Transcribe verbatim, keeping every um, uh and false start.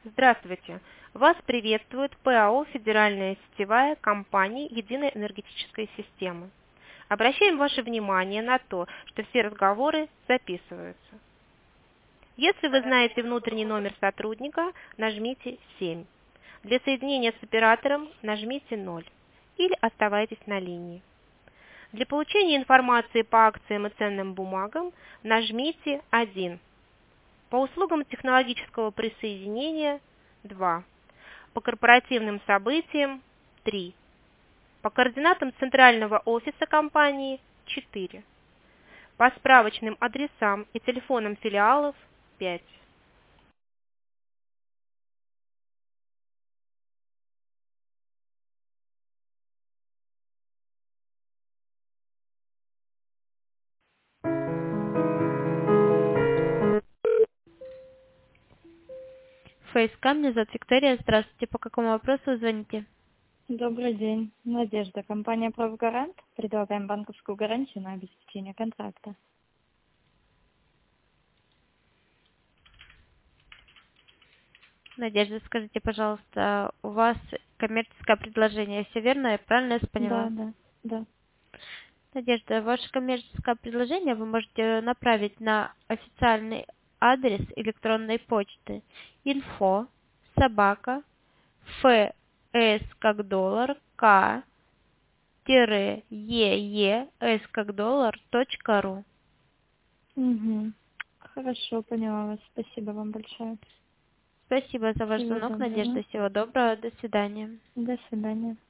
Здравствуйте! Вас приветствует ПАО «Федеральная сетевая компания Единая энергетическая система». Обращаем ваше внимание на то, что все разговоры записываются. Если вы знаете внутренний номер сотрудника, нажмите семь. Для соединения с оператором нажмите ноль или оставайтесь на линии. Для получения информации по акциям и ценным бумагам нажмите один. По услугам технологического присоединения два. По корпоративным событиям три. По координатам центрального офиса компании четыре. По справочным адресам и телефонам филиалов пять. ФСК, меня зовут Виктория. Здравствуйте. По какому вопросу вы звоните? Добрый день. Надежда. Компания «Правгарант». Предлагаем банковскую гарантию на обеспечение контракта. Надежда, скажите, пожалуйста, у вас коммерческое предложение, все верно? Я правильно я Да, поняла? да, да. Надежда, ваше коммерческое предложение вы можете направить на официальный адрес электронной почты инфо собака фс как доллар к тире ее с как доллар точка ру. Угу. Хорошо, поняла вас. Спасибо вам большое. Спасибо за ваш Всего звонок, доброго. Надежда. Всего доброго. До свидания. До свидания.